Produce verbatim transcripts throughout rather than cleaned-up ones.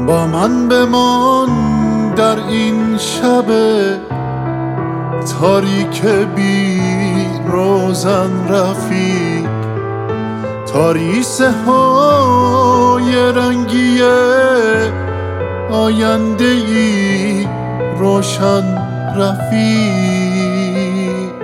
با من بمان در این شب تاریک بی روزن رفیق، تاریسه های رنگی آینده ای روشن رفیق.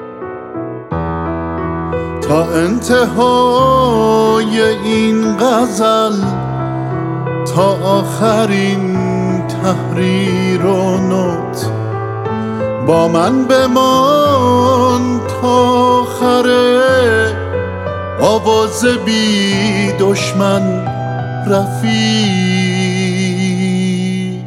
تا انتهای این غزل، تا آخرین تحریر و نوت، با من بمان تا آخره آواز بی دشمن رفیق.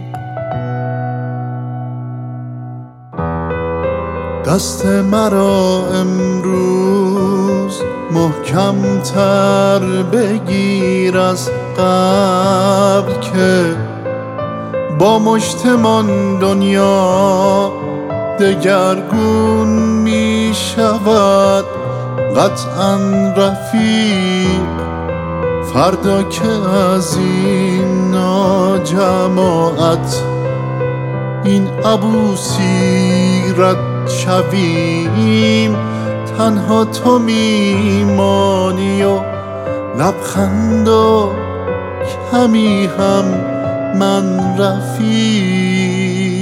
دست مرا امروز محکم تر بگیر از قبل که با مشتمان دنیا دگرگون می شود قطعاً رفیق. فردا که از این ناجماعت این عبوسی رد شویم، تنها تو میمانی و لبخند و کمی هم من رفیق.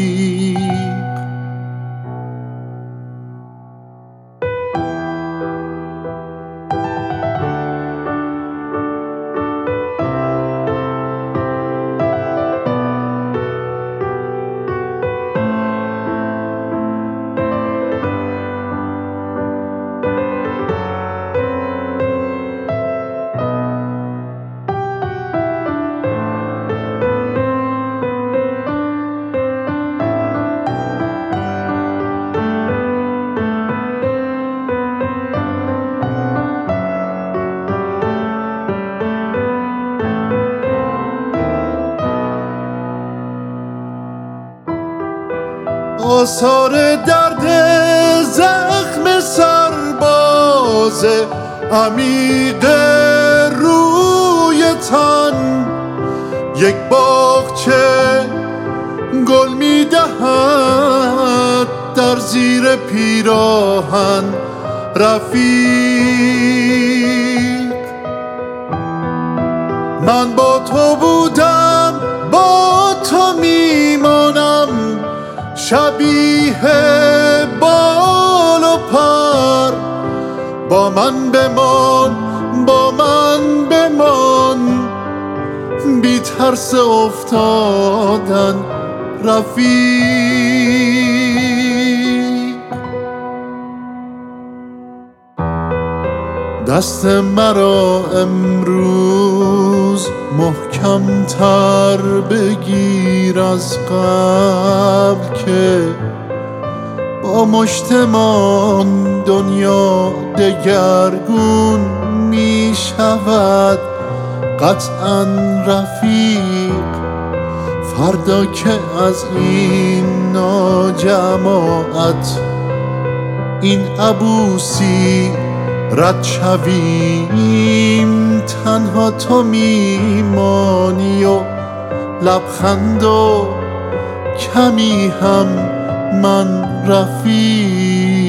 آثار درد زخم سرباز عمیق روی تن، یک باغچه گل می دهد در زیر پیراهن رفیق. من با تو بودم، با تو میمانم، شبیه بال و پر. با من بمان، با من بمان، بی ترس افتادن رفیق. دست مرا امروز محکم تر بگیر از قبل که با مشتمان دنیا دگرگون می شود قطعاً رفیق. فردا که از این ناجماعت این عبوسی رد شویم، تنها تو میمانی و لبخند و کمی هم من رفیق.